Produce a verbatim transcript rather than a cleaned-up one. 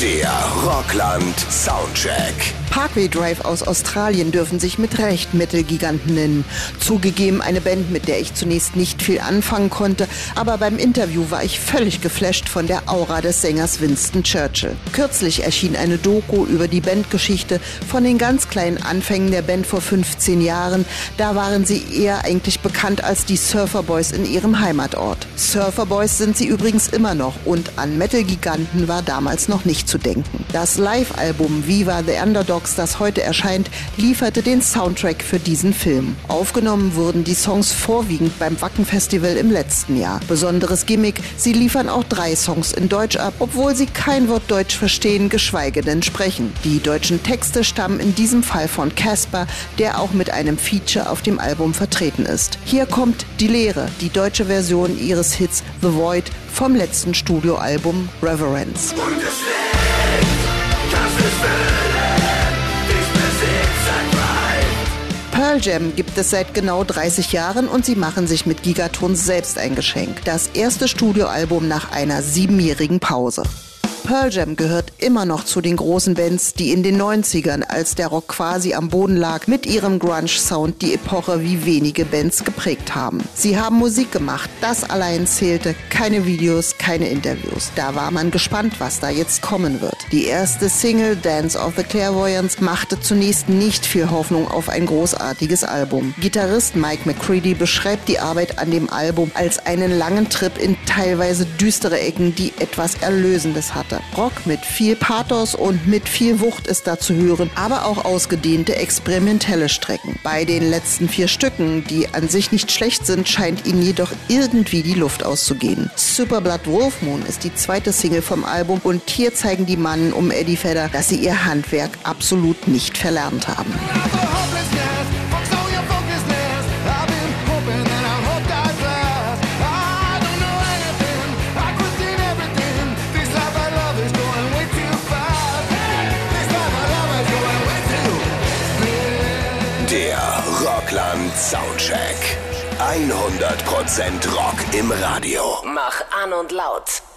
Der Rockland Soundcheck. Parkway Drive aus Australien dürfen sich mit Recht Metal-Giganten nennen. Zugegeben eine Band, mit der ich zunächst nicht viel anfangen konnte, aber beim Interview war ich völlig geflasht von der Aura des Sängers Winston Churchill. Kürzlich erschien eine Doku über die Bandgeschichte von den ganz kleinen Anfängen der Band vor fünfzehn Jahren. Da waren sie eher eigentlich bekannt als die Surfer Boys in ihrem Heimatort. Surfer Boys sind sie übrigens immer noch und an Metal-Giganten war damals noch nicht zu denken. Das Live-Album Viva the Underdogs, das heute erscheint, lieferte den Soundtrack für diesen Film. Aufgenommen wurden die Songs vorwiegend beim Wacken-Festival im letzten Jahr. Besonderes Gimmick, sie liefern auch drei Songs in Deutsch ab, obwohl sie kein Wort Deutsch verstehen, geschweige denn sprechen. Die deutschen Texte stammen in diesem Fall von Casper, der auch mit einem Feature auf dem Album vertreten ist. Hier kommt Die Leere, die deutsche Version ihres Hits The Void vom letzten Studioalbum Reverence. Und es schlägt, das ist Wille, dich besitzt ein Drive. Pearl Jam gibt es seit genau dreißig Jahren und sie machen sich mit Gigatons selbst ein Geschenk. Das erste Studioalbum nach einer siebenjährigen Pause. Pearl Jam gehört immer noch zu den großen Bands, die in den neunzigern, als der Rock quasi am Boden lag, mit ihrem Grunge-Sound die Epoche wie wenige Bands geprägt haben. Sie haben Musik gemacht, das allein zählte, keine Videos, keine Interviews. Da war man gespannt, was da jetzt kommen wird. Die erste Single, Dance of the Clairvoyants, machte zunächst nicht viel Hoffnung auf ein großartiges Album. Gitarrist Mike McCready beschreibt die Arbeit an dem Album als einen langen Trip in teilweise düstere Ecken, die etwas Erlösendes hatte. Rock mit viel Pathos und mit viel Wucht ist da zu hören, aber auch ausgedehnte experimentelle Strecken. Bei den letzten vier Stücken, die an sich nicht schlecht sind, scheint ihnen jedoch irgendwie die Luft auszugehen. Superblood Wolf Moon ist die zweite Single vom Album und hier zeigen die Mannen um Eddie Vedder, dass sie ihr Handwerk absolut nicht verlernt haben. Der Rockland Soundcheck. hundert Prozent Rock im Radio. Mach an und laut.